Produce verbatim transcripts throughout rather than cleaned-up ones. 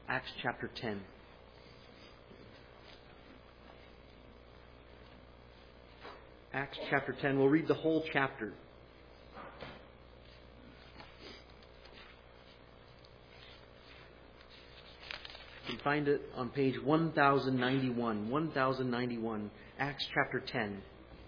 Acts chapter ten. Acts chapter ten. We'll read the whole chapter. You can find it on page one thousand ninety-one. one thousand ninety-one. Acts chapter ten.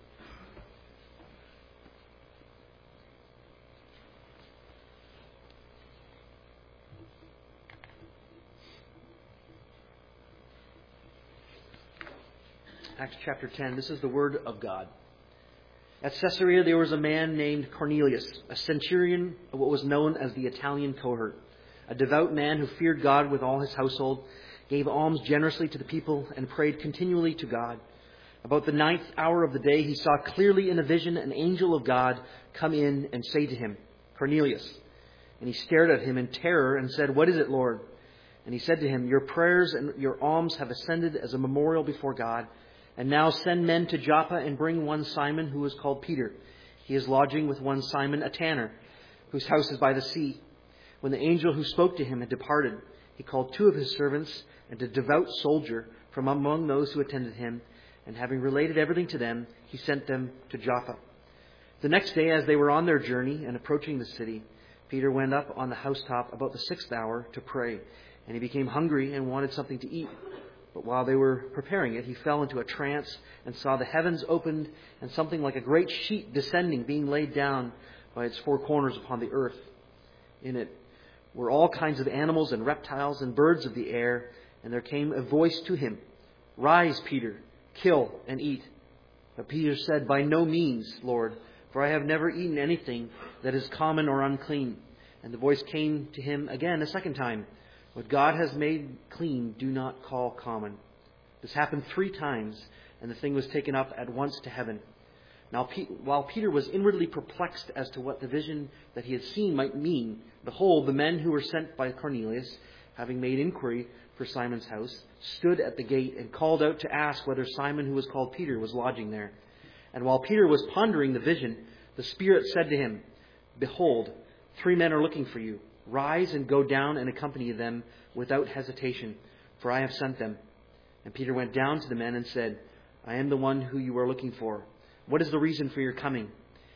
Acts chapter ten. This is the Word of God. At Caesarea there was a man named Cornelius, a centurion of what was known as the Italian cohort, a devout man who feared God with all his household, gave alms generously to the people, and prayed continually to God. About the ninth hour of the day he saw clearly in a vision an angel of God come in and say to him, "Cornelius." And he stared at him in terror and said, "What is it, Lord?" And he said to him, "Your prayers and your alms have ascended as a memorial before God. And now send men to Joppa and bring one Simon who is called Peter. He is lodging with one Simon, a tanner, whose house is by the sea." When the angel who spoke to him had departed, he called two of his servants and a devout soldier from among those who attended him, and having related everything to them, he sent them to Joppa. The next day, as they were on their journey and approaching the city, Peter went up on the housetop about the sixth hour to pray, and he became hungry and wanted something to eat. But while they were preparing it, he fell into a trance and saw the heavens opened and something like a great sheet descending, being laid down by its four corners upon the earth. In it were all kinds of animals and reptiles and birds of the air, and there came a voice to him, "Rise, Peter, kill and eat." But Peter said, "By no means, Lord, for I have never eaten anything that is common or unclean." And the voice came to him again a second time, "What God has made clean, do not call common." This happened three times, and the thing was taken up at once to heaven. Now, while Peter was inwardly perplexed as to what the vision that he had seen might mean, behold, the men who were sent by Cornelius, having made inquiry for Simon's house, stood at the gate and called out to ask whether Simon, who was called Peter, was lodging there. And while Peter was pondering the vision, the Spirit said to him, "Behold, three men are looking for you. Rise and go down and accompany them without hesitation, for I have sent them." And Peter went down to the men and said, "I am the one who you are looking for. What is the reason for your coming?"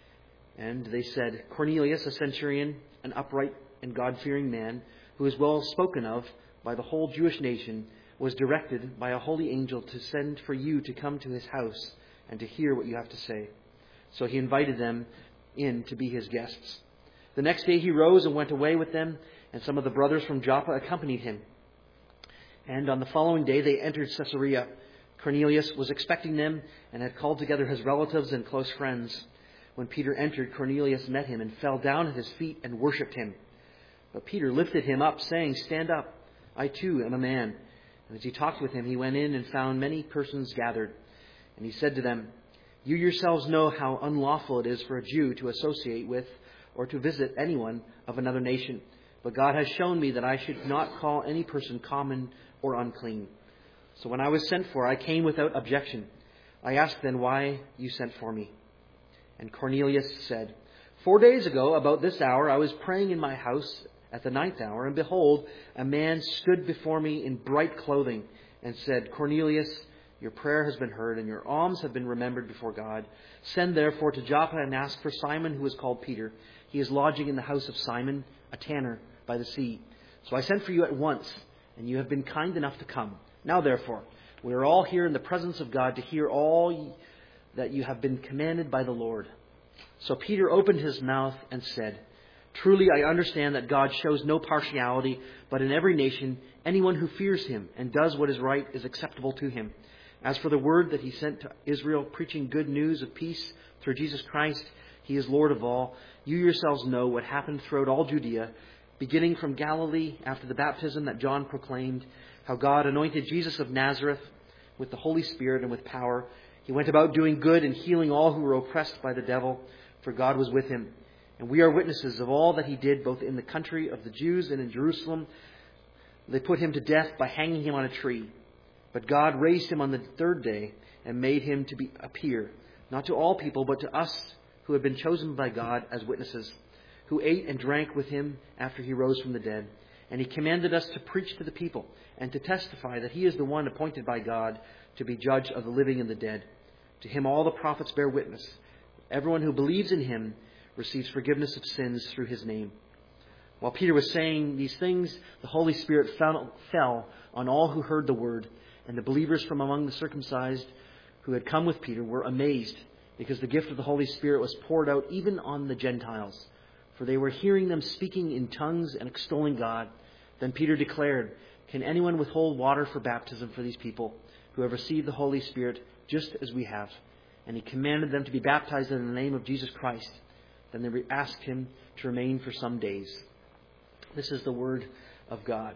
And they said, "Cornelius, a centurion, an upright and God-fearing man, who is well spoken of by the whole Jewish nation, was directed by a holy angel to send for you to come to his house and to hear what you have to say." So he invited them in to be his guests. The next day he rose and went away with them, and some of the brothers from Joppa accompanied him. And on the following day they entered Caesarea. Cornelius was expecting them and had called together his relatives and close friends. When Peter entered, Cornelius met him and fell down at his feet and worshipped him. But Peter lifted him up, saying, "Stand up, I too am a man." And as he talked with him, he went in and found many persons gathered. And he said to them, "You yourselves know how unlawful it is for a Jew to associate with or to visit anyone of another nation. But God has shown me that I should not call any person common or unclean. So when I was sent for, I came without objection. I asked then why you sent for me." And Cornelius said, "Four days ago, about this hour, I was praying in my house at the ninth hour, and behold, a man stood before me in bright clothing and said, 'Cornelius, your prayer has been heard, and your alms have been remembered before God. Send therefore to Joppa and ask for Simon, who is called Peter. He is lodging in the house of Simon, a tanner, by the sea.' So I sent for you at once, and you have been kind enough to come. Now therefore, we are all here in the presence of God to hear all that you have been commanded by the Lord." So Peter opened his mouth and said, "Truly I understand that God shows no partiality, but in every nation anyone who fears him and does what is right is acceptable to him. As for the word that he sent to Israel, preaching good news of peace through Jesus Christ, he is Lord of all. You yourselves know what happened throughout all Judea, beginning from Galilee after the baptism that John proclaimed, how God anointed Jesus of Nazareth with the Holy Spirit and with power. He went about doing good and healing all who were oppressed by the devil, for God was with him. And we are witnesses of all that he did, both in the country of the Jews and in Jerusalem. They put him to death by hanging him on a tree. But God raised him on the third day and made him to be, appear, not to all people, but to us who have been chosen by God as witnesses, who ate and drank with him after he rose from the dead. And he commanded us to preach to the people and to testify that he is the one appointed by God to be judge of the living and the dead. To him all the prophets bear witness. Everyone who believes in him receives forgiveness of sins through his name." While Peter was saying these things, the Holy Spirit fell, fell on all who heard the word, and the believers from among the circumcised who had come with Peter were amazed, because the gift of the Holy Spirit was poured out even on the Gentiles, for they were hearing them speaking in tongues and extolling God. Then Peter declared, "Can anyone withhold water for baptism for these people who have received the Holy Spirit just as we have?" And he commanded them to be baptized in the name of Jesus Christ. Then they asked him to remain for some days. This is the word of God.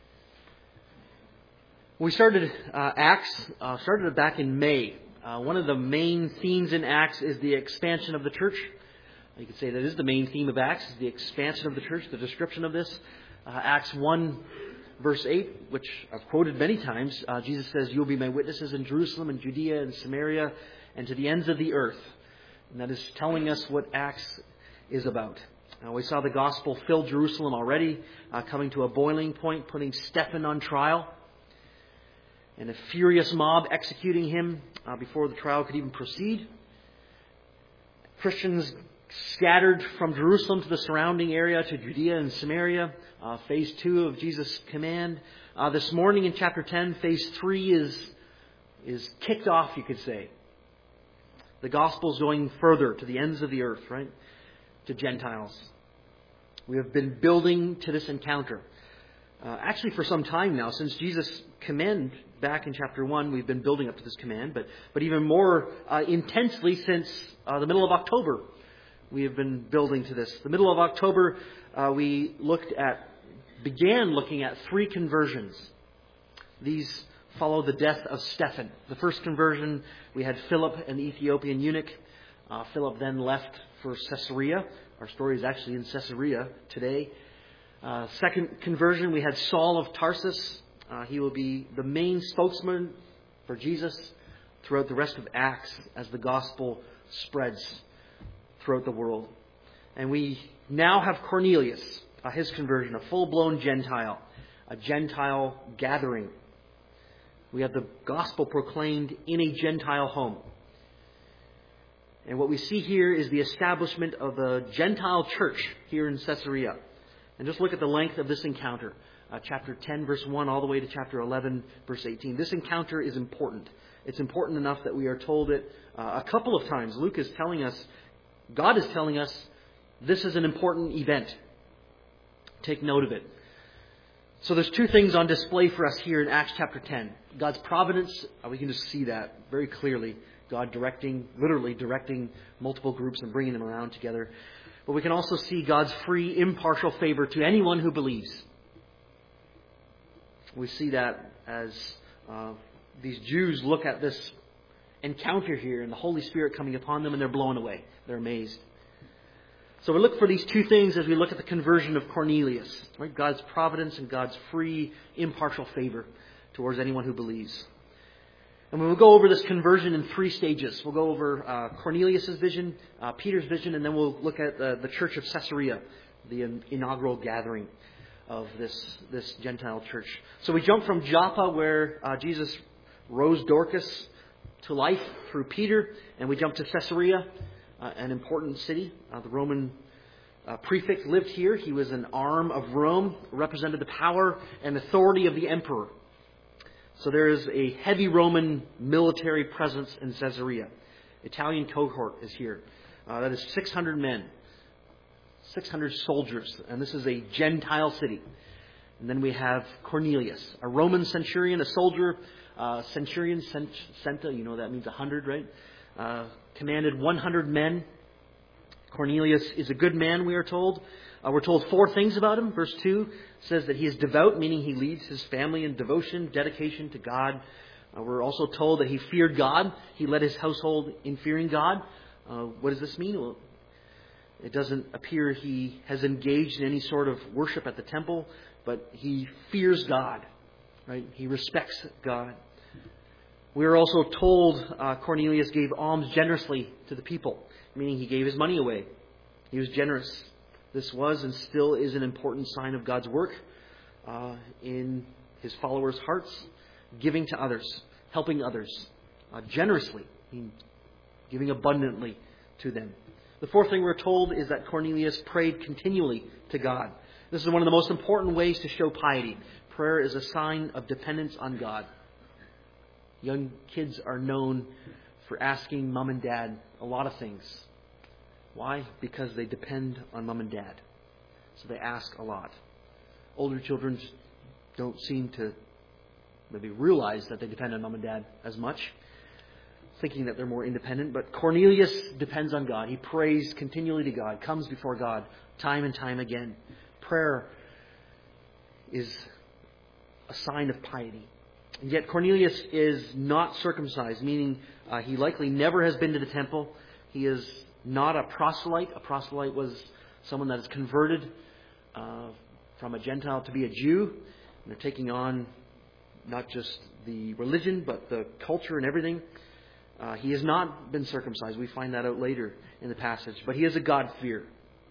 We started uh, Acts, uh, started it back in May. Uh, one of the main themes in Acts is the expansion of the church. You could say that is the main theme of Acts, is the expansion of the church, the description of this. Uh, Acts one, verse eight, which I've quoted many times, uh, Jesus says, "You'll be my witnesses in Jerusalem and Judea and Samaria and to the ends of the earth." And that is telling us what Acts is about. Now, we saw the gospel fill Jerusalem already, uh, coming to a boiling point, putting Stephen on trial, and a furious mob executing him uh, before the trial could even proceed. Christians scattered from Jerusalem to the surrounding area, to Judea and Samaria, uh, phase two of Jesus' command. Uh, this morning in chapter ten, phase three is, is kicked off, you could say. The gospel's going further to the ends of the earth, right? To Gentiles. We have been building to this encounter. Uh, actually, for some time now, since Jesus' command back in chapter one, we've been building up to this command, but, but even more uh, intensely since uh, the middle of October, we have been building to this. The middle of October, uh, we looked at, began looking at three conversions. These follow the death of Stephen. The first conversion, we had Philip, an Ethiopian eunuch. Uh, Philip then left for Caesarea. Our story is actually in Caesarea today. Uh, second conversion, we had Saul of Tarsus. Uh, he will be the main spokesman for Jesus throughout the rest of Acts as the gospel spreads throughout the world. And we now have Cornelius, uh, his conversion, a full-blown Gentile, a Gentile gathering. We have the gospel proclaimed in a Gentile home. And what we see here is the establishment of a Gentile church here in Caesarea. And just look at the length of this encounter. Uh, chapter ten, verse one, all the way to chapter eleven, verse eighteen. This encounter is important. It's important enough that we are told it uh, a couple of times. Luke is telling us, God is telling us, this is an important event. Take note of it. So there's two things on display for us here in Acts chapter ten. God's providence, uh, we can just see that very clearly. God directing, literally directing multiple groups and bringing them around together. But we can also see God's free, impartial favor to anyone who believes. We see that as uh, these Jews look at this encounter here and the Holy Spirit coming upon them, and they're blown away. They're amazed. So we look for these two things as we look at the conversion of Cornelius. Right? God's providence and God's free, impartial favor towards anyone who believes. And we'll go over this conversion in three stages. We'll go over uh, Cornelius' vision, uh, Peter's vision, and then we'll look at uh, the church of Caesarea, the in- inaugural gathering of this, this Gentile church. So we jump from Joppa, where uh, Jesus rose Dorcas to life through Peter, and we jump to Caesarea, uh, an important city. Uh, the Roman uh, prefect lived here. He was an arm of Rome, represented the power and authority of the emperor. So there is a heavy Roman military presence in Caesarea. Italian cohort is here. Uh, that is six hundred men, six hundred soldiers, and this is a Gentile city. And then we have Cornelius, a Roman centurion, a soldier. Uh, centurion, cent, centa, you know that means one hundred, right? Uh, commanded one hundred men. Cornelius is a good man, we are told. Uh, we're told four things about him. Verse two says that he is devout, meaning he leads his family in devotion, dedication to God. Uh, we're also told that he feared God. He led his household in fearing God. Uh, what does this mean? Well, it doesn't appear he has engaged in any sort of worship at the temple, but he fears God. Right? He respects God. We are also told uh, Cornelius gave alms generously to the people, meaning he gave his money away. He was generous. This was and still is an important sign of God's work uh, in his followers' hearts, giving to others, helping others uh, generously, I mean, giving abundantly to them. The fourth thing we're told is that Cornelius prayed continually to God. This is one of the most important ways to show piety. Prayer is a sign of dependence on God. Young kids are known for asking mom and dad a lot of things. Why? Because they depend on mom and dad. So they ask a lot. Older children don't seem to maybe realize that they depend on mom and dad as much, thinking that they're more independent. But Cornelius depends on God. He prays continually to God, comes before God time and time again. Prayer is a sign of piety. And yet Cornelius is not circumcised, meaning uh, he likely never has been to the temple. He is not a proselyte. A proselyte was someone that is converted uh, from a Gentile to be a Jew. And they're taking on not just the religion, but the culture and everything. Uh, he has not been circumcised. We find that out later in the passage. But he is a God-fearer.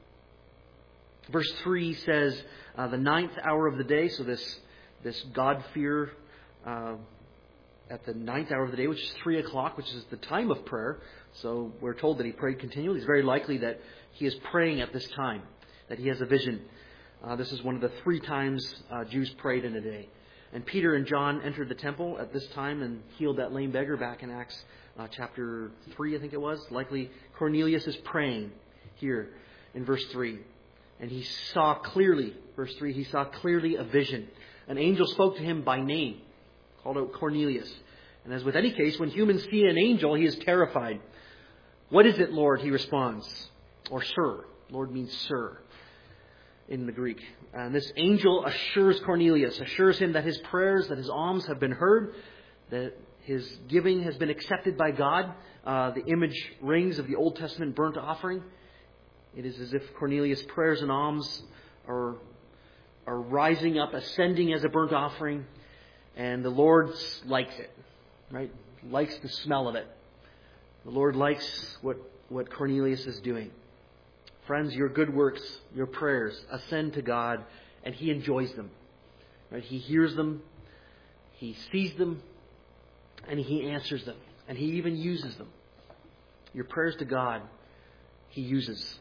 Verse three says, uh, the ninth hour of the day, so this, this God-fear uh, at the ninth hour of the day, which is three o'clock, which is the time of prayer. So we're told that he prayed continually. It's very likely that he is praying at this time, that he has a vision. Uh, this is one of the three times uh, Jews prayed in a day. And Peter and John entered the temple at this time and healed that lame beggar back in Acts uh, chapter three, I think it was. Likely Cornelius is praying here in verse three. And he saw clearly, verse three, he saw clearly a vision. An angel spoke to him by name, called out Cornelius. And as with any case, when humans see an angel, he is terrified. What is it, Lord? He responds. Or sir. Lord means sir in the Greek. And this angel assures Cornelius, assures him that his prayers, that his alms have been heard, that his giving has been accepted by God. Uh, the image rings of the Old Testament burnt offering. It is as if Cornelius' prayers and alms are, are rising up, ascending as a burnt offering, and the Lord likes it, right? Likes the smell of it. The Lord likes what, what Cornelius is doing. Friends, your good works, your prayers ascend to God, and He enjoys them. Right? He hears them, He sees them, and He answers them, and He even uses them. Your prayers to God, He uses.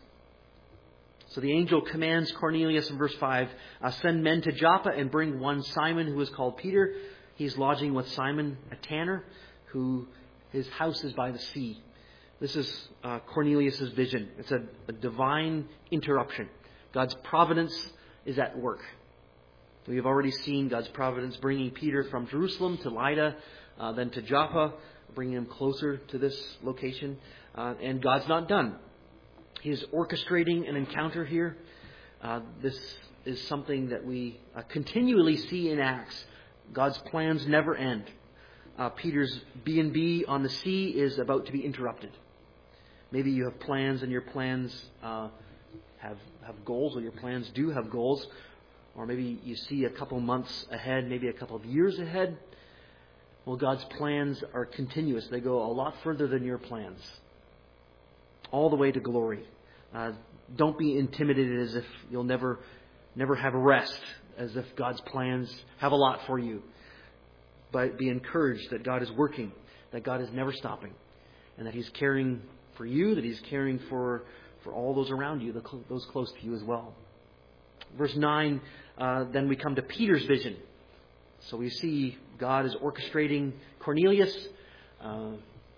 So the angel commands Cornelius in verse five, uh, send men to Joppa and bring one Simon who is called Peter. He's lodging with Simon, a tanner, who his house is by the sea. This is uh, Cornelius' vision. It's a, a divine interruption. God's providence is at work. We have already seen God's providence bringing Peter from Jerusalem to Lydda, uh, then to Joppa, bringing him closer to this location. Uh, and God's not done. He is orchestrating an encounter here. Uh, this is something that we uh, continually see in Acts. God's plans never end. Uh, Peter's B and B on the sea is about to be interrupted. Maybe you have plans and your plans uh, have, have goals, or your plans do have goals. Or maybe you see a couple months ahead, maybe a couple of years ahead. Well, God's plans are continuous. They go a lot further than your plans. All the way to glory. Uh, don't be intimidated as if you'll never, never have rest, as if God's plans have a lot for you. But be encouraged that God is working, that God is never stopping, and that He's caring for you, that He's caring for, for all those around you, the, those close to you as well. Verse nine, uh, then we come to Peter's vision. So we see God is orchestrating Cornelius, uh,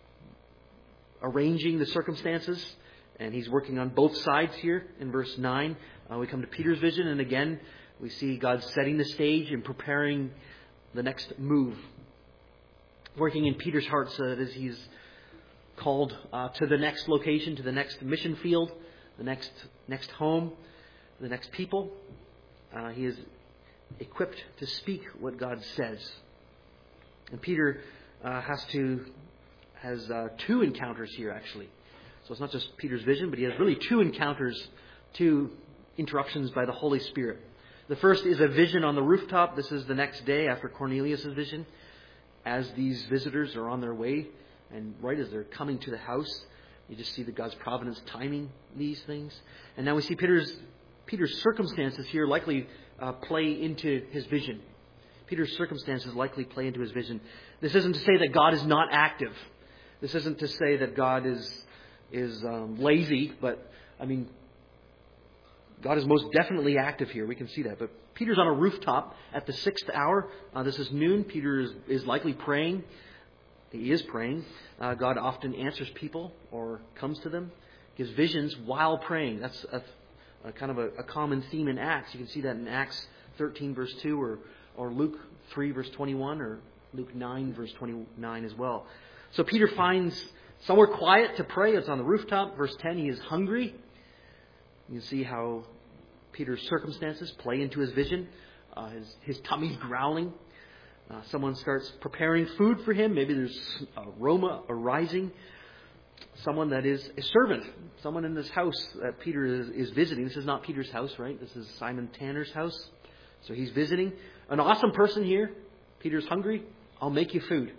arranging the circumstances, and He's working on both sides here in verse nine. Uh, we come to Peter's vision, and again, we see God setting the stage and preparing the next move. Working in Peter's heart so that as he's called uh, to the next location, to the next mission field, the next next home, the next people, uh, he is equipped to speak what God says. And Peter uh, has to has uh, two encounters here, actually. So it's not just Peter's vision, but he has really two encounters, two interruptions by the Holy Spirit. The first is a vision on the rooftop. This is the next day after Cornelius' vision. As these visitors are on their way, and right as they're coming to the house, you just see that God's providence timing these things. And now we see Peter's Peter's circumstances here likely uh, play into his vision. Peter's circumstances likely play into his vision. This isn't to say that God is not active. This isn't to say that God is is um, lazy, but I mean, God is most definitely active here. We can see that. But Peter's on a rooftop at the sixth hour. Uh, this is noon. Peter is, is likely praying. He is praying. Uh, God often answers people or comes to them, gives visions while praying. That's a, a kind of a, a common theme in Acts. You can see that in Acts thirteen, verse two, or, or Luke three, verse twenty-one, or Luke nine, verse twenty-nine as well. So Peter finds somewhere quiet to pray. It's on the rooftop. Verse ten, he is hungry. You can see how Peter's circumstances play into his vision. Uh, his, his tummy's growling. Uh, someone starts preparing food for him. Maybe there's aroma arising. Someone that is a servant. Someone in this house that Peter is, is visiting. This is not Peter's house, right? This is Simon Tanner's house. So he's visiting. An awesome person here. Peter's hungry. I'll make you food.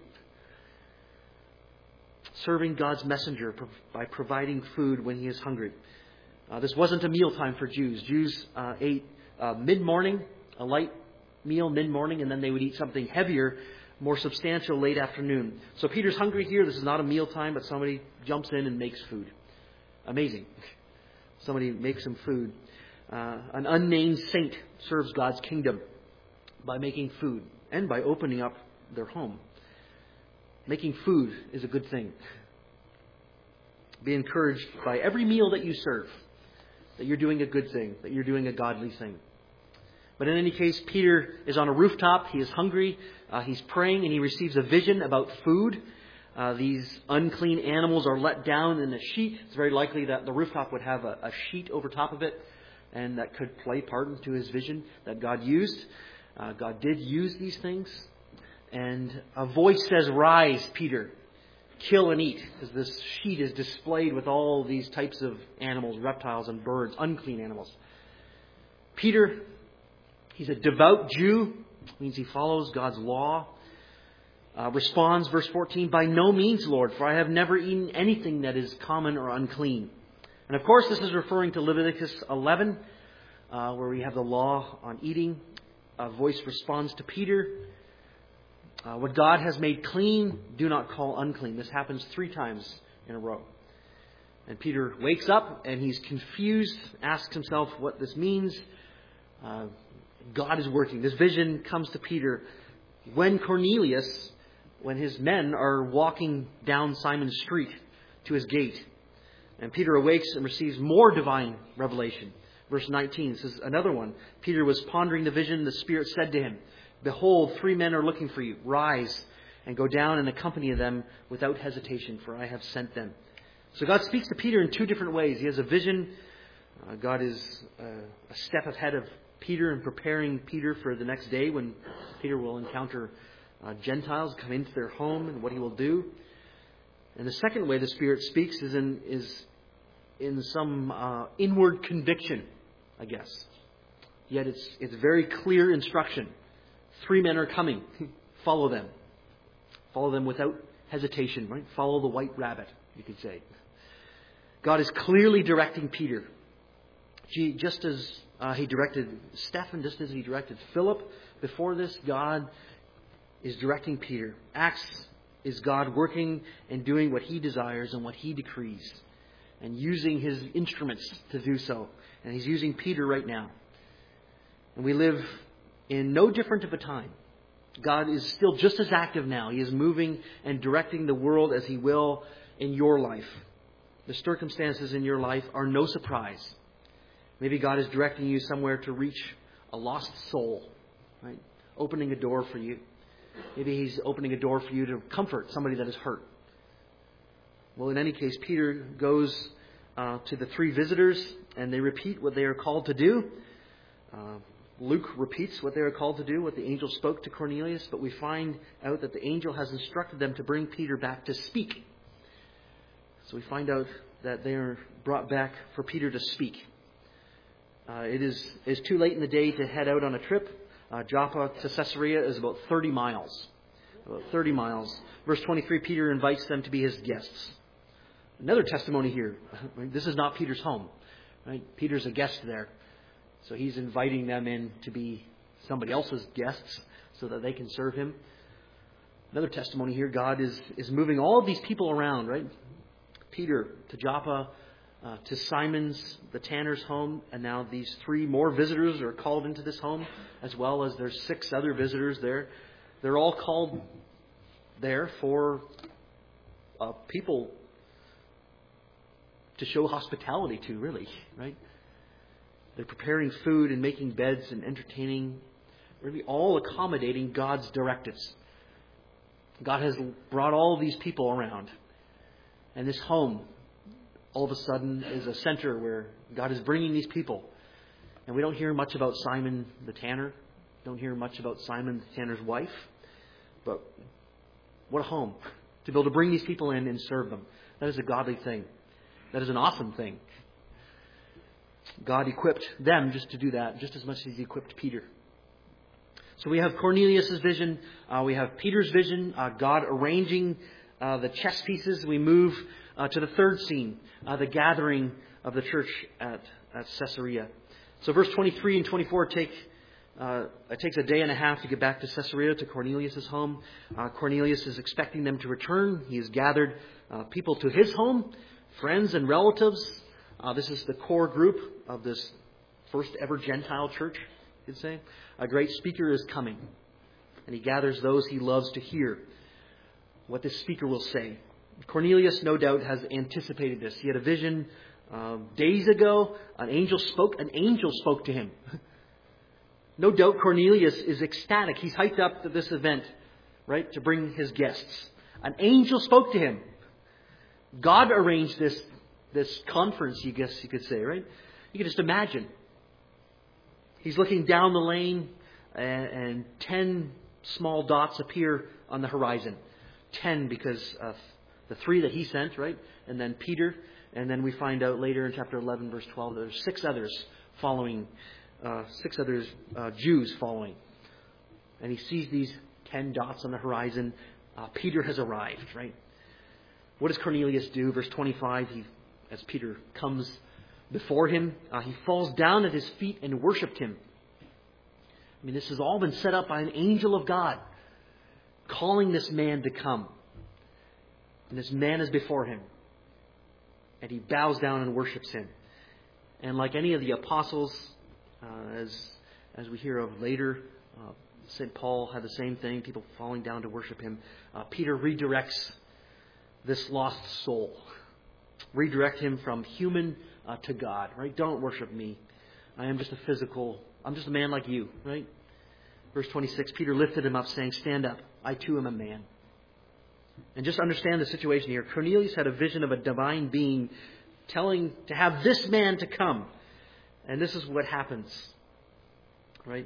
Serving God's messenger by providing food when he is hungry. Uh, this wasn't a mealtime for Jews. Jews uh, ate uh, mid-morning, a light meal mid-morning, and then they would eat something heavier, more substantial late afternoon. So Peter's hungry here. This is not a mealtime, but somebody jumps in and makes food. Amazing. Somebody makes him food. Uh, an unnamed saint serves God's kingdom by making food and by opening up their home. Making food is a good thing. Be encouraged by every meal that you serve, that you're doing a good thing, that you're doing a godly thing. But in any case, Peter is on a rooftop. He is hungry. Uh, he's praying, and he receives a vision about food. Uh, these unclean animals are let down in a sheet. It's very likely that the rooftop would have a, a sheet over top of it, and that could play part into his vision that God used. Uh, God did use these things. And a voice says, "Rise, Peter, kill and eat," because this sheet is displayed with all these types of animals, reptiles and birds, unclean animals. Peter, he's a devout Jew, means he follows God's law. Uh, responds, verse fourteen, "By no means, Lord, for I have never eaten anything that is common or unclean." And of course, this is referring to Leviticus eleven, uh, where we have the law on eating. A voice responds to Peter. Uh, what God has made clean, do not call unclean. This happens three times in a row. And Peter wakes up and he's confused, asks himself what this means. Uh, God is working. This vision comes to Peter when Cornelius, when his men are walking down Simon's street to his gate. And Peter awakes and receives more divine revelation. Verse nineteen says another one. Peter was pondering the vision. The Spirit said to him, "Behold, three men are looking for you. Rise and go down and accompany them without hesitation, for I have sent them." So God speaks to Peter in two different ways. He has a vision. Uh, God is uh, a step ahead of Peter in preparing Peter for the next day when Peter will encounter uh, Gentiles come into their home and what he will do. And the second way the Spirit speaks is in is in some uh, inward conviction, I guess. Yet it's it's very clear instruction. Three men are coming. Follow them. Follow them without hesitation, right? Follow the white rabbit, you could say. God is clearly directing Peter. Gee, just as uh, he directed Stephen, just as he directed Philip before this, God is directing Peter. Acts is God working and doing what he desires and what he decrees, and using his instruments to do so. And he's using Peter right now. And we live in no different of a time. God is still just as active now. He is moving and directing the world as he will in your life. The circumstances in your life are no surprise. Maybe God is directing you somewhere to reach a lost soul, right? Opening a door for you. Maybe he's opening a door for you to comfort somebody that is hurt. Well, in any case, Peter goes uh, to the three visitors, and they repeat what they are called to do. Uh, Luke repeats what they are called to do, what the angel spoke to Cornelius, but we find out that the angel has instructed them to bring Peter back to speak. So we find out that they are brought back for Peter to speak. Uh, it is it's too late in the day to head out on a trip. Uh, Joppa to Caesarea is about thirty miles. About thirty miles. Verse twenty-three, Peter invites them to be his guests. Another testimony here. This is not Peter's home. Right? Peter's a guest there. So he's inviting them in to be somebody else's guests so that they can serve him. Another testimony here, God is, is moving all of these people around, right? Peter to Joppa, uh, to Simon's, the tanner's home, and now these three more visitors are called into this home, as well as there's six other visitors there. They're all called there for uh, people to show hospitality to, really, right? They're preparing food and making beds and entertaining, really all accommodating God's directives. God has brought all of these people around. And this home, all of a sudden, is a center where God is bringing these people. And we don't hear much about Simon the tanner. Don't hear much about Simon the tanner's wife. But what a home. To be able to bring these people in and serve them. That is a godly thing. That is an awesome thing. God equipped them just to do that, just as much as He equipped Peter. So we have Cornelius' vision. Uh, we have Peter's vision. Uh, God arranging uh, the chess pieces. We move uh, to the third scene, uh, the gathering of the church at, at Caesarea. So verse twenty-three and twenty-four take uh, it takes a day and a half to get back to Caesarea, to Cornelius' home. Uh, Cornelius is expecting them to return. He has gathered uh, people to his home, friends and relatives. Uh, this is the core group of this first ever Gentile church, you'd say. A great speaker is coming, and he gathers those he loves to hear what this speaker will say. Cornelius, no doubt, has anticipated this. He had a vision uh, days ago. An angel spoke. An angel spoke to him. No doubt Cornelius is ecstatic. He's hyped up to this event, right, to bring his guests. An angel spoke to him. God arranged this this conference, you guess you could say, right? You can just imagine. He's looking down the lane, and, and ten small dots appear on the horizon. Ten because of the three that he sent, right? And then Peter. And then we find out later in chapter eleven, verse twelve, there's six others following, uh, six others uh, Jews following. And he sees these ten dots on the horizon. Uh, Peter has arrived, right? What does Cornelius do? Verse twenty-five, he, as Peter comes before him, uh, he falls down at his feet and worshipped him. I mean, this has all been set up by an angel of God, calling this man to come. And this man is before him. And he bows down and worships him. And like any of the apostles, uh, as as we hear of later, uh, Saint Paul had the same thing, people falling down to worship him. Uh, Peter redirects this lost soul. Redirect him from human uh, to God, right? Don't worship me. I am just a physical, I'm just a man like you, right? Verse twenty-six, Peter lifted him up saying, stand up, I too am a man. And just understand the situation here. Cornelius had a vision of a divine being telling to have this man to come. And this is what happens, right?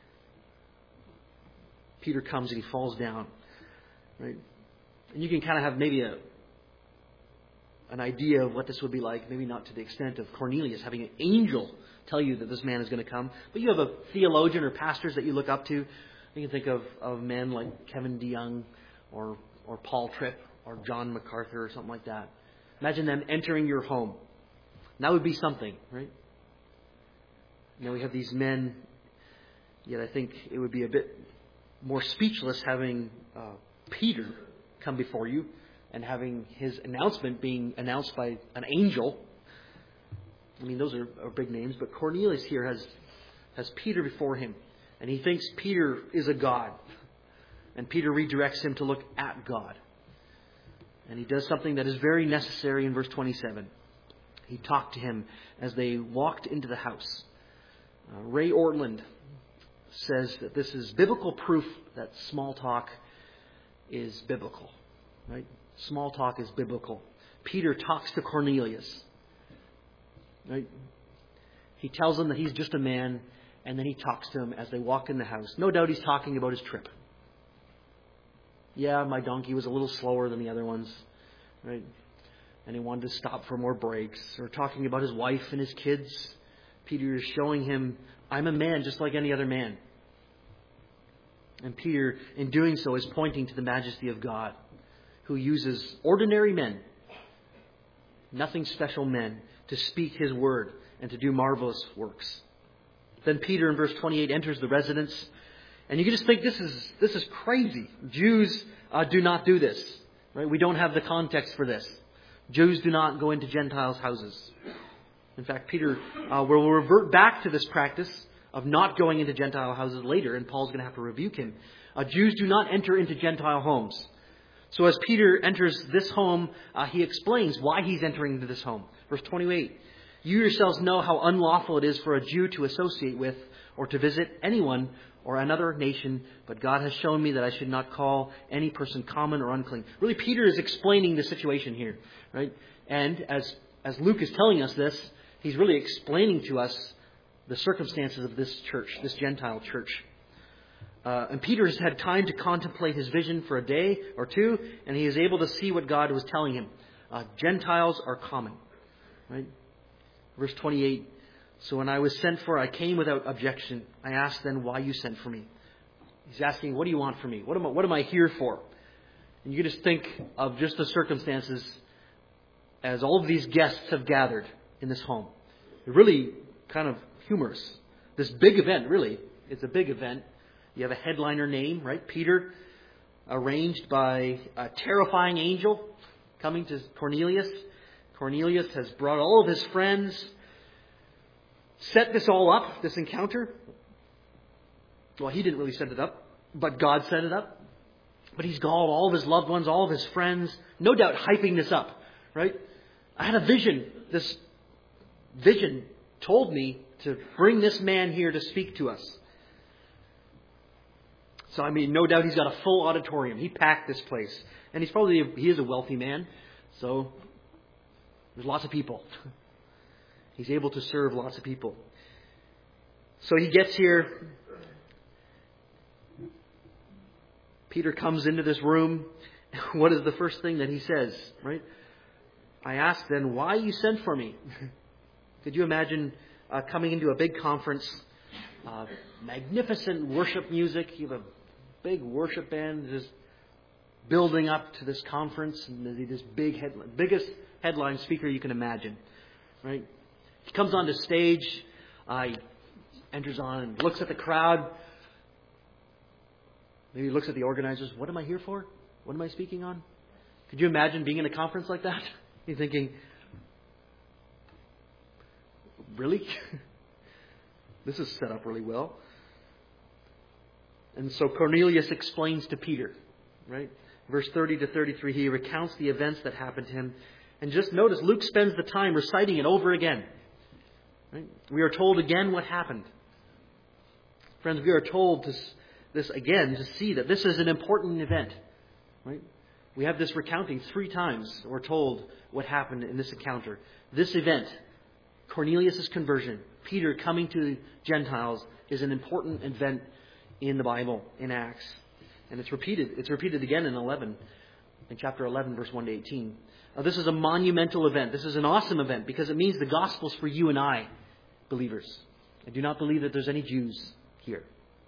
Peter comes and he falls down, right? And you can kind of have maybe a an idea of what this would be like, maybe not to the extent of Cornelius having an angel tell you that this man is going to come. But you have a theologian or pastors that you look up to. You can think of, of men like Kevin DeYoung or or Paul Tripp or John MacArthur or something like that. Imagine them entering your home. And that would be something, right? Now we have these men, yet I think it would be a bit more speechless having uh, Peter come before you and having his announcement being announced by an angel. I mean, those are, are big names, but Cornelius here has has Peter before him, and he thinks Peter is a god. And Peter redirects him to look at God. And he does something that is very necessary in verse twenty-seven. He talked to him as they walked into the house. Uh, Ray Ortland says that this is biblical proof that small talk is biblical. Right? Small talk is biblical. Peter talks to Cornelius. Right? He tells him that he's just a man, and then he talks to him as they walk in the house. No doubt he's talking about his trip. Yeah, my donkey was a little slower than the other ones, right? And he wanted to stop for more breaks. Or talking about his wife and his kids. Peter is showing him, I'm a man just like any other man. And Peter, in doing so, is pointing to the majesty of God, who uses ordinary men, nothing special men, to speak His word and to do marvelous works. Then Peter in verse twenty-eight enters the residence. And you can just think this is this is crazy. Jews uh, do not do this. Right? We don't have the context for this. Jews do not go into Gentiles' houses. In fact, Peter uh, will revert back to this practice of not going into Gentile houses later, and Paul's going to have to rebuke him. Uh, Jews do not enter into Gentile homes. So as Peter enters this home, uh, he explains why he's entering into this home. Verse twenty-eight, you yourselves know how unlawful it is for a Jew to associate with or to visit anyone or another nation, but God has shown me that I should not call any person common or unclean. Really, Peter is explaining the situation here, right? And as as Luke is telling us this, he's really explaining to us the circumstances of this church, this Gentile church. Uh, and Peter has had time to contemplate his vision for a day or two, and he is able to see what God was telling him. Uh, Gentiles are common, right? Verse twenty-eight, so when I was sent for, I came without objection. I asked then why you sent for me. He's asking, what do you want from me? What am I, what am I here for? And you can just think of just the circumstances as all of these guests have gathered in this home. They're really kind of humorous. This big event, really, it's a big event. You have a headliner name, right? Peter, arranged by a terrifying angel coming to Cornelius. Cornelius has brought all of his friends, set this all up, this encounter. Well, he didn't really set it up, but God set it up. But he's called all of his loved ones, all of his friends, no doubt hyping this up, right? I had a vision. This vision told me to bring this man here to speak to us. So, I mean, no doubt he's got a full auditorium. He packed this place. And he's probably, a, he is a wealthy man. So, there's lots of people. He's able to serve lots of people. So he gets here. Peter comes into this room. What is the first thing that he says, right? I asked then why you sent for me. Could you imagine uh, coming into a big conference, uh, magnificent worship music, you have a big worship band just building up to this conference, and this big headline, biggest headline speaker you can imagine, right? He comes onto stage, uh, he enters on and looks at the crowd. Maybe he looks at the organizers. What am I here for? What am I speaking on? Could you imagine being in a conference like that? You're thinking, really? This is set up really well. And so Cornelius explains to Peter, right? Verse thirty to thirty-three, he recounts the events that happened to him. And just notice, Luke spends the time reciting it over again. Right? We are told again what happened. Friends, we are told to, this again to see that this is an important event. Right? We have this recounting three times. We're told what happened in this encounter. This event, Cornelius' conversion, Peter coming to Gentiles, is an important event in the Bible, in Acts. And it's repeated. It's repeated again in eleven, in chapter eleven, verse one to eighteen. Now, this is a monumental event. This is an awesome event because it means the gospel's for you and I, believers. I do not believe that there's any Jews here.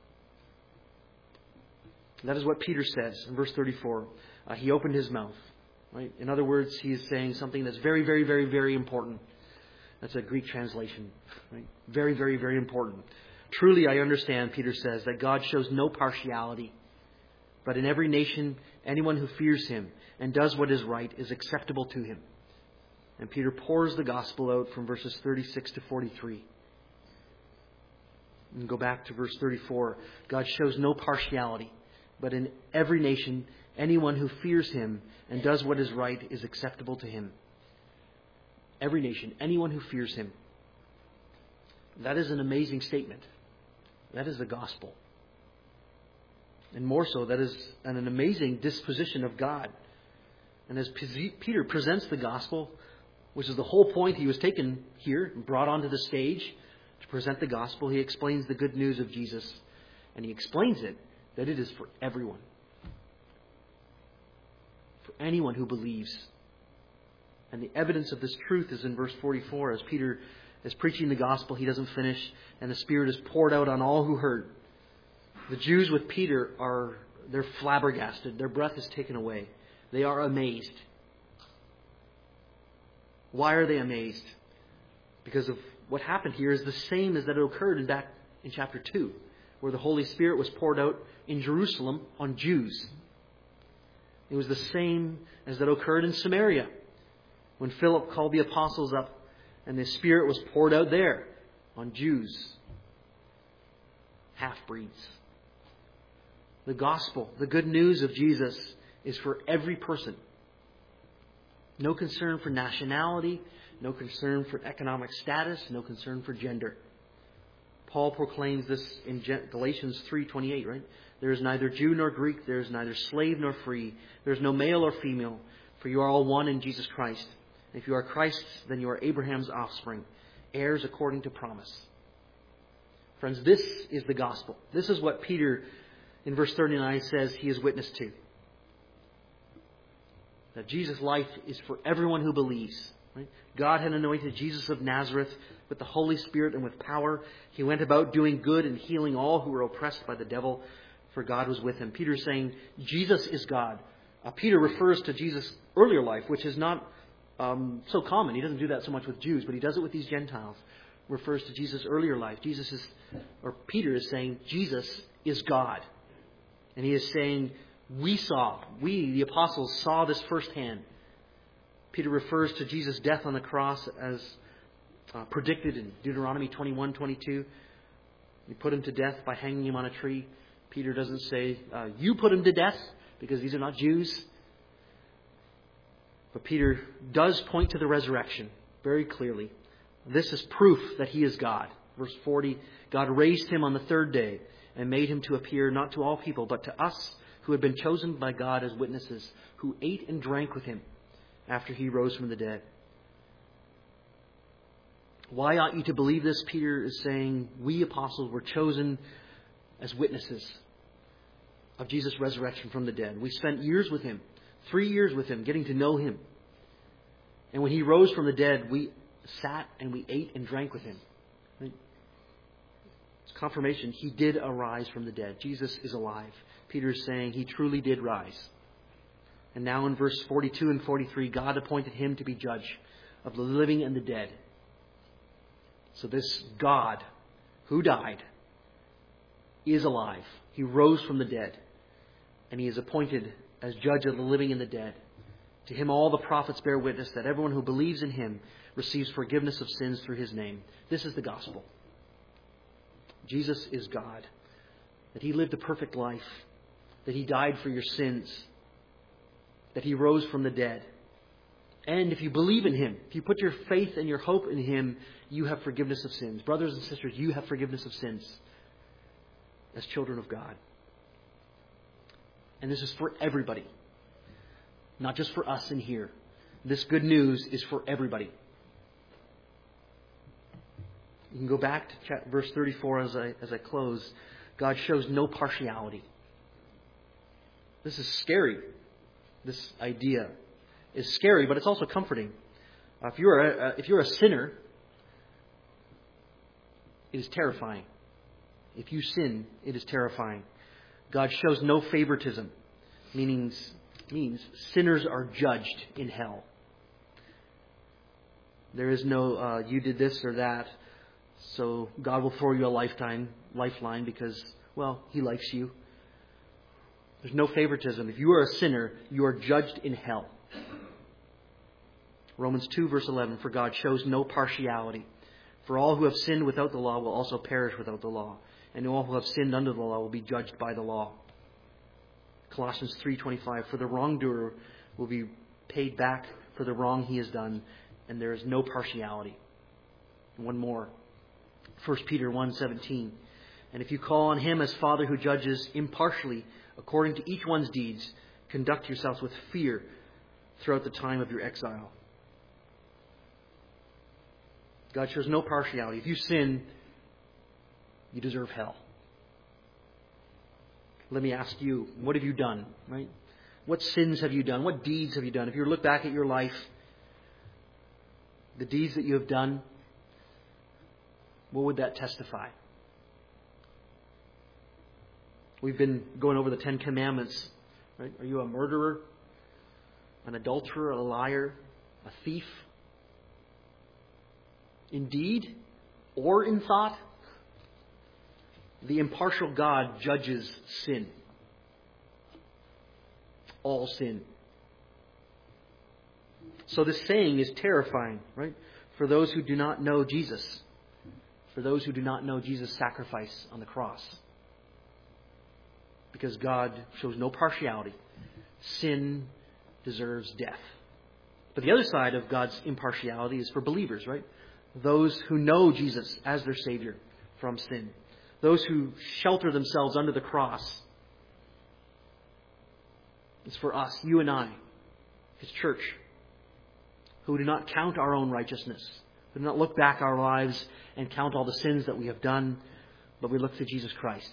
That is what Peter says in verse thirty-four. Uh, he opened his mouth. Right? In other words, he is saying something that's very, very, very, very important. That's a Greek translation. Right? Very, very, very important. Truly, I understand, Peter says, that God shows no partiality. But in every nation, anyone who fears him and does what is right is acceptable to him. And Peter pours the gospel out from verses thirty-six to forty-three. And go back to verse thirty-four. God shows no partiality. But in every nation, anyone who fears him and does what is right is acceptable to him. Every nation, anyone who fears him. That is an amazing statement. That is the gospel. And more so, that is an, an amazing disposition of God. And as Peter presents the gospel, which is the whole point he was taken here and brought onto the stage to present the gospel, he explains the good news of Jesus. And he explains it, that it is for everyone. For anyone who believes. And the evidence of this truth is in verse forty-four. As Peter is preaching the gospel, he doesn't finish, and the Spirit is poured out on all who heard. The Jews with Peter are, they're flabbergasted. Their breath is taken away. They are amazed. Why are they amazed? Because of what happened here is the same as that it occurred back in chapter two, where the Holy Spirit was poured out in Jerusalem on Jews. It was the same as that occurred in Samaria, when Philip called the apostles up and the Spirit was poured out there on Jews, half-breeds. The gospel, the good news of Jesus, is for every person. No concern for nationality, no concern for economic status, no concern for gender. Paul proclaims this in Galatians three twenty-eight, right? There is neither Jew nor Greek, there is neither slave nor free, there is no male or female, for you are all one in Jesus Christ. And if you are Christ's, then you are Abraham's offspring, heirs according to promise. Friends, this is the gospel. This is what Peter, in verse thirty-nine, says he is witness to. That Jesus' life is for everyone who believes. Right? God had anointed Jesus of Nazareth with the Holy Spirit and with power. He went about doing good and healing all who were oppressed by the devil, for God was with him. Peter is saying, Jesus is God. Uh, Peter refers to Jesus' earlier life, which is not um, so common. He doesn't do that so much with Jews, but he does it with these Gentiles. Refers to Jesus' earlier life. Jesus is, or Peter is saying, Jesus is God. And he is saying, we saw, we, the apostles, saw this firsthand. Peter refers to Jesus' death on the cross as uh, predicted in Deuteronomy twenty-one twenty-two. You put him to death by hanging him on a tree. Peter doesn't say, uh, you put him to death, because these are not Jews. But Peter does point to the resurrection very clearly. This is proof that he is God. Verse forty, God raised him on the third day and made him to appear not to all people, but to us who had been chosen by God as witnesses, who ate and drank with him after he rose from the dead. Why ought you to believe this? Peter is saying, we apostles were chosen as witnesses of Jesus' resurrection from the dead. We spent years with him, three years with him, getting to know him. And when he rose from the dead, we sat and we ate and drank with him. Right? It's confirmation. He did arise from the dead. Jesus is alive. Peter is saying he truly did rise. And now in verse forty-two and forty-three, God appointed him to be judge of the living and the dead. So this God who died is alive. He rose from the dead. And he is appointed as judge of the living and the dead. To him all the prophets bear witness that everyone who believes in him receives forgiveness of sins through his name. This is the gospel. Jesus is God. That he lived a perfect life. That he died for your sins. That he rose from the dead. And if you believe in him, if you put your faith and your hope in him, you have forgiveness of sins. Brothers and sisters, you have forgiveness of sins as children of God. And this is for everybody. Not just for us in here. This good news is for everybody. You can go back to verse thirty-four as I, as I close. God shows no partiality. This is scary. This idea is scary, but it's also comforting. Uh, if you're a, uh, if you're a sinner, it is terrifying. If you sin, it is terrifying. God shows no favoritism, meanings means sinners are judged in hell. There is no uh, you did this or that, so God will throw you a lifetime lifeline because, well, He likes you. There's no favoritism. If you are a sinner, you are judged in hell. Romans two verse eleven, for God shows no partiality. For all who have sinned without the law will also perish without the law. And all who have sinned under the law will be judged by the law. Colossians three twenty-five, for the wrongdoer will be paid back for the wrong he has done, and there is no partiality. And one more. First Peter one seventeen, and if you call on him as Father who judges impartially according to each one's deeds, conduct yourselves with fear throughout the time of your exile. God shows no partiality. If you sin, you deserve hell. Let me ask you, what have you done? Right? What sins have you done? What deeds have you done? If you look back at your life, the deeds that you have done, what would that testify? We've been going over the Ten Commandments. Right? Are you a murderer, an adulterer, a liar, a thief? In deed or in thought? the impartial God judges sin. All sin. So this saying is terrifying, right? For those who do not know Jesus. For those who do not know Jesus' sacrifice on the cross. Because God shows no partiality. Sin deserves death. But the other side of God's impartiality is for believers, right? Those who know Jesus as their Savior from sin. Those who shelter themselves under the cross. It's for us, you and I, His church, who do not count our own righteousness, who do not look back our lives and count all the sins that we have done, but we look to Jesus Christ.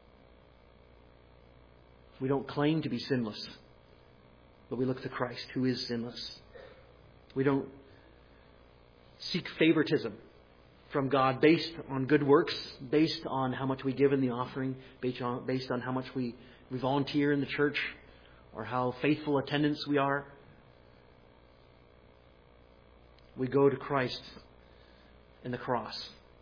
We don't claim to be sinless, but we look to Christ, who is sinless. We don't seek favoritism from God based on good works, based on how much we give in the offering, based on, based on how much we, we volunteer in the church, or how faithful attendance we are. We go to Christ and the cross.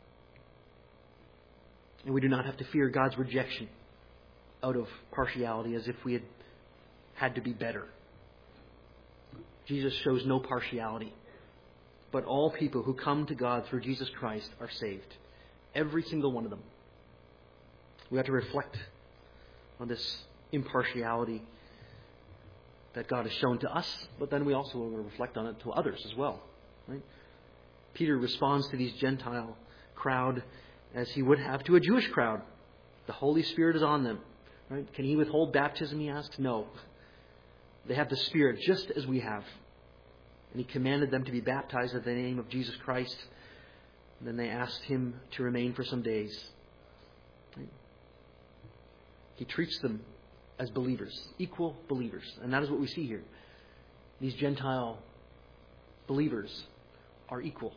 And we do not have to fear God's rejection out of partiality as if we had had to be better. Jesus shows no partiality. But all people who come to God through Jesus Christ are saved. Every single one of them. We have to reflect on this impartiality that God has shown to us, but then we also will reflect on it to others as well. Right? Peter responds to these Gentile crowd as he would have to a Jewish crowd. The Holy Spirit is on them. Right? Can he withhold baptism, he asks? No. They have the Spirit just as we have. And he commanded them to be baptized in the name of Jesus Christ. And then they asked him to remain for some days. Right? He treats them as believers, equal believers. And that is what we see here. These Gentile believers are equal.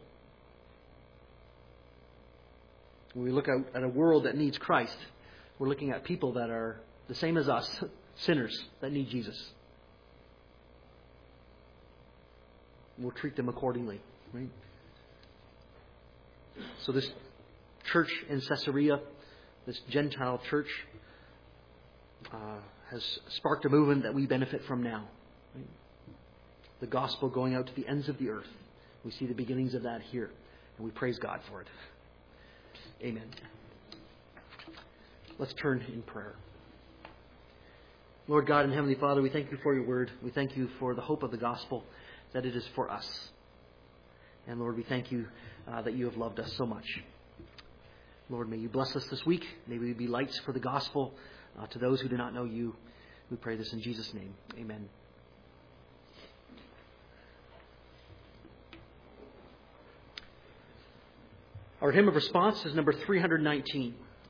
When we look out at a world that needs Christ, we're looking at people that are the same as us, sinners that need Jesus. We'll treat them accordingly. Right? So this church in Caesarea, this Gentile church, uh, has sparked a movement that we benefit from now. Right? The gospel going out to the ends of the earth. We see the beginnings of that here, and we praise God for it. Amen. Let's turn in prayer. Lord God and Heavenly Father, we thank you for your word. We thank you for the hope of the gospel, that it is for us. And Lord, we thank you uh, that you have loved us so much. Lord, may you bless us this week. May we be lights for the gospel uh, to those who do not know you. We pray this in Jesus' name. Amen. Our hymn of response is number three hundred nineteen.